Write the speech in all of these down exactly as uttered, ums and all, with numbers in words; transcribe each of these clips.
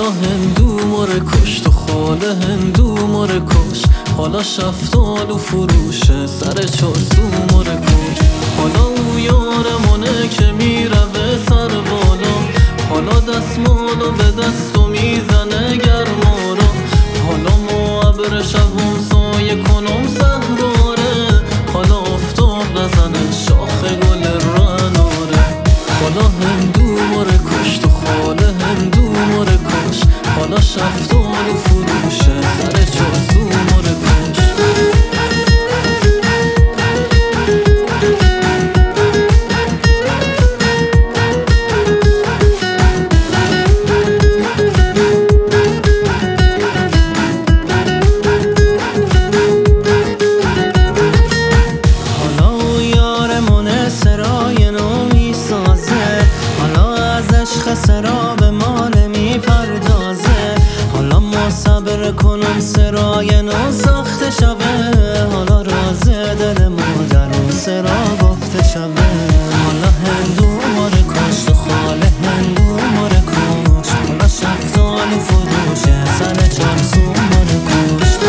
حالا هندو ماره کشت و خاله هندو ماره کش، حالا شفتال و فروشه سر چارسو ماره کش. حالا او یارمونه که میروه سر بالا، حالا دستمالو به دستو میزنه گرما را. حالا ما ابر شبم سایه کنم صحراره، حالا آفتاب نزنه شاخ گل رناره. حالا هندو ماره کشت و خاله هندو ماره کش، حالا شفتال و فروشه سر چارسو ماره کش. سرا به مال میپردازه، حالا ما صبر کنم سرای نو ساخته شوه. حالا رازه دل ما در اون سرا گفته شوه. حالا هندو ماره کشت و خاله هندو ماره کشت، حالا شفتال و فروشه سر چارسو ماره کشت.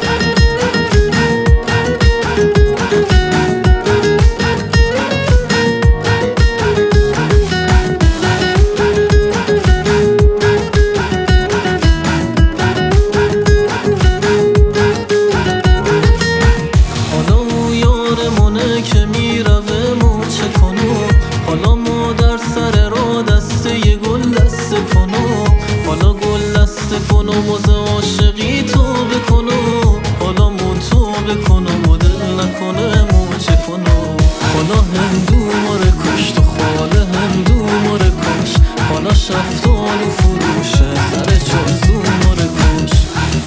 که میروه ما چه کنم، حالا ما در سر را دسته ی گل دسته کنم. حالا گل دسته کنم و ز عاشقی توبه کنم، حالا من توبه کنم و دل نکنه ما چه کنم. حالا هندو ماره کشت و خاله هندو ماره کش، حالا شفتال و فروشه سر چارسو ماره کش.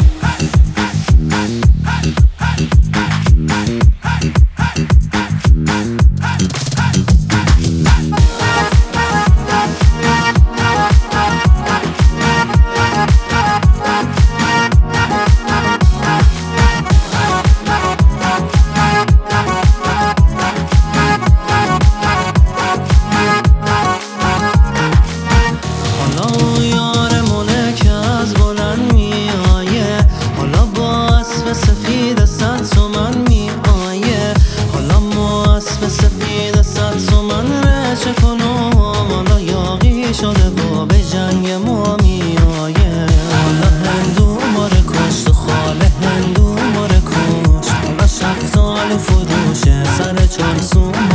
سفید صد تومن می آیه، حالا ما اسب سفید صد تومن رچه کنم. حالا یاقی شده و به جنگ ما می آیه. حالا هندو ماره کشت و خاله هندو ماره کشت، حالا شفتال و فروشه سر چارسو